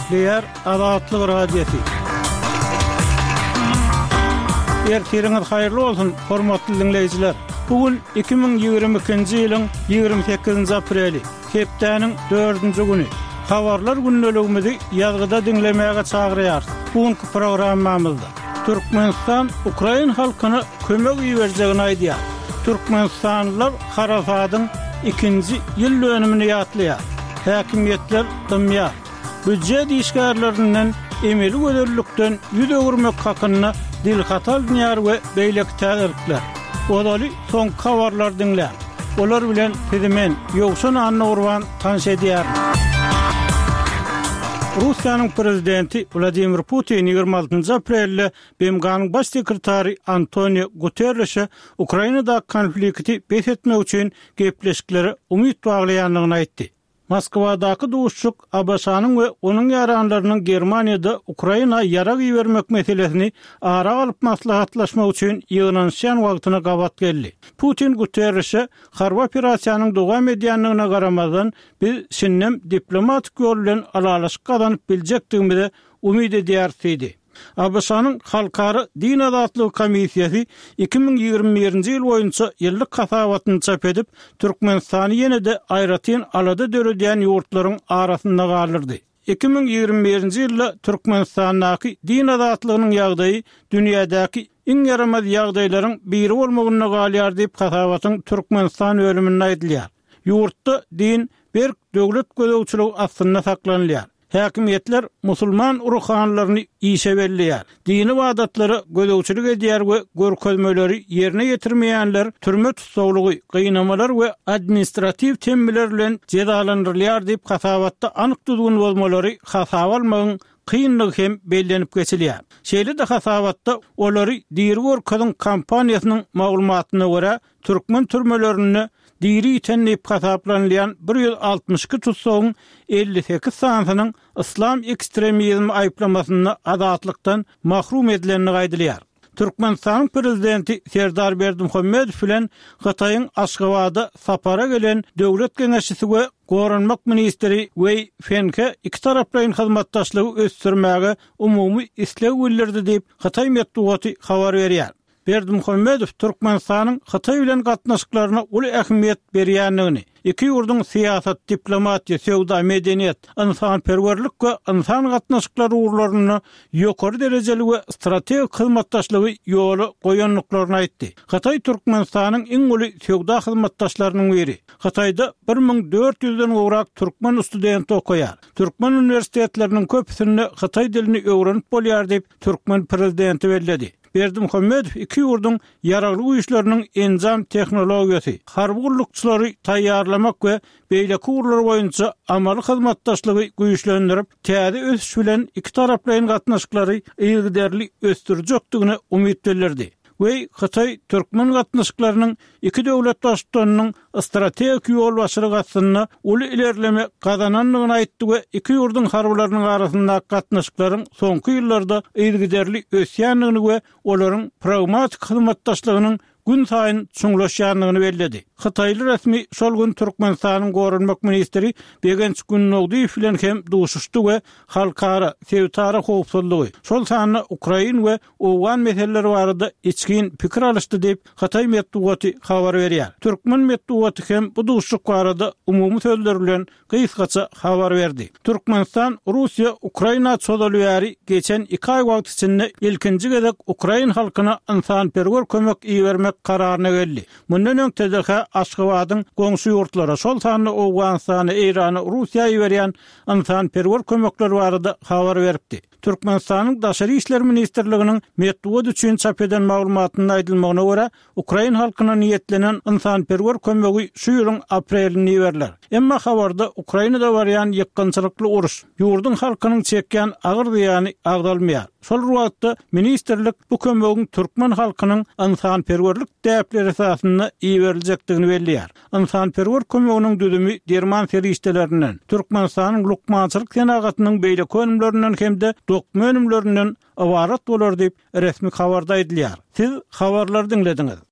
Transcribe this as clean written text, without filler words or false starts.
Leýär Azatlyk radiosu. Ertiriniz haýyrly bolsun, hormatly dinleýijiler. Bugün 2022-nji ýylyň 28-nji apreli, hepdeniň 4-nji güni. Habarlar günneligimizi ýazgyda dinlemäge çagyrýar. Bugünkü programmamyzda Türkmenistan Ukraina halkyna kömek berjegini aýdýar. Türkmenistanlylar Harafadyň 2-nji ýyl dönümini ýatlaýar. Häkimiýetler dymýar. Büdjet işgärlerinden emeli göderlikden ýüz öwürmek hakyna dilhatal dünýär we beýlek täzirlikler. Olaly soň habarlar dinlä. Olar bilen Pedimen ýoksun anna urban tanş edýär. Russiýanyň prezidenti Vladimir Putin 26 aprelde BMG'nyň baş sekretary Antonio Guterres'e Ukrainada konflikti bethetmek üçin gepleşikleri umyt baglaýanlygyny aýtdy. Moskwadaky duşçuk Abaşanyň we onuň ýaranlarynyň Germaniýada Ukraina ýarag bermek meselesini ara alyp maslahatlaşmak üçin ýygnanşan wagtyna gabat geldi. Putin Guterres'e harba operasiýanyň dowam edýänligine garamazdan biz şinnem diplomatik ýol bilen alalaşyk gazanyp biljekdigimizi umyt edýärdi. Abaşanyň Halkara Din Azatlygy Komissiýasy 2021-nji ýyl boýunça ýyllyk hasabatyny çap edip, Türkmenistany ýene-de aýratyn alada döredýän ýurtlaryň arasynda galyrdy. 2021-nji ýylda Türkmenistanyň din azatlygynyň ýagdaýy dünýädäki iň ýaramaz ýagdaýlaryň biri bolmagyna galýar diýip hasabatyň Türkmenistan bölüminde aýdylýar. Ýurtda din berk döwlet gözegçiligi aslynda saklanýar. Häkimiýetler musulman uruhanlaryny işe berýär. Dini wadatlary gözegçilik edýär we görkezmeleri ýerine ýetirmeýänler türme tutsaglygy, gynamalar we administrativ temmeler bilen cezalandyrylýar diýip hasabatda anyk düzgün bolmalary hasaba almagyň kynlygy hem bellenip geçilýär. Şeýle de hasabatda olary diýeri görkeziň kampaniýasynyň maglumatyna görä türkmen türmelerini diri itenleyip hasaplanlayan 162 tutsagyň 58 sanynyň islam ekstremizmi aýplamasynda azatlıktan mahrum edilenini gaýdylýar. Türkmenistan prezidenti Serdar Berdimuhammedow bilen Hataýyň Aşgabatda sapara gelen döwlet geňeşçisi we Goranmak ministri Wei Fenke iki taraplaryň hyzmatdaşlygy ösdürmäge umumy isleg bildirdi diýip Hataý medeniýeti habar berýär. Berdimuhammedow Türkmenistanyň Hataý bilen gatnaşyklaryna uly ähmiýet berýänligini, iki ýurdun siýasat, diplomatiýa, sowda, medeniýet, insanperwerlik we insan gatnaşyklary urlaryny ýokary derejeli we strategik hyzmatdaşlygy ýoly goýanlyklaryny aýtdy. Hataý Türkmenistanyň iň uly sowda hyzmatdaşlarynyň biri. Hataýda 1400-den gowrak türkmen studenti okaýar. Türkmen universitetleriniň köpüsinde Hataý dilini öwrenip bolýar diýip türkmen prezidenti belledi. Berdimuhammedow iki ýurdun ýaragly güýçleriniň enzam tehnologiýasy, harby gullukçylary taýýarlamak we beýleki urlar boýunça amaly hyzmatdaşlygy güýçlendirip, täze ösüş bilen iki taraplaryň gatnaşyklary ýygyderli ösdürjekdigine umyt bildirdi. Ve Hataý türkmen gatnaşyklarynyň iki döwlet başçylarynyň strategik ýol başyrygasyna uly ilerleme gazananlygyny aýtdy we iki ýurdun harbylarynyň arasynda gatnaşyklaryň soňky ýyllarda ýygyderli ösýänligini we olaryň pragmatik hyzmatdaşlygynyň gün saýyn çuňlaşýanlygyny belledi. Hataýly resmi şol gün Türkmenistanyň Goranmak ministri Begenç Günnowdyýew bilen hem duşuşdy we halkara sewtara howpsuzlygy, şol sany Ukraina we Owgan meseleleri barada içkin pikir alışdy diýip Hataý medeniýeti habar berýär. Türkmen medeniýeti hem bu duşuşyk barada umumy sözler bilen gysgaça habar berdi. Türkmenistan Russiýa Ukraina çözelýäri geçen 2 aý wagt içinde ilkinji gezek Ukraina halkyna insanperwer kömek bermek kararyna geldi. Mundan öň TDH Aşgabatyň goňşy ýurtlara şol sany Owganistany, Irany, Russiýaýa berýän insanperwer kömekleri barada habar beripdi. Türkmenistanyň Daşary işler ministrliginiň medeniýet üçin çap eden maglumatyna aýdylmagyna görä, Ukraina halkyna niýetlenen insanperwer kömegi şu ýylyň aprelinde berler. Emma habarda Ukrainada barýan ýykgynçylykly uruş ýurdun halkynyň çekýän agyr ziýany agdalmaýar. Şol wagtda ministrlik bu kömegiň türkmen halkynyň insanperwerlik täpleri esasynda berilejekdigini belliýär. Insanperwer kömeginiň düzümi Derman ferişdelerinden, Türkmenistanyň lukmançylyk senagatynyň beýle önümlerinden hemde dokmen önümlerinden awarat bolar diýip resmi habarda aýdylýar. Siz habarlary dinlediňiz.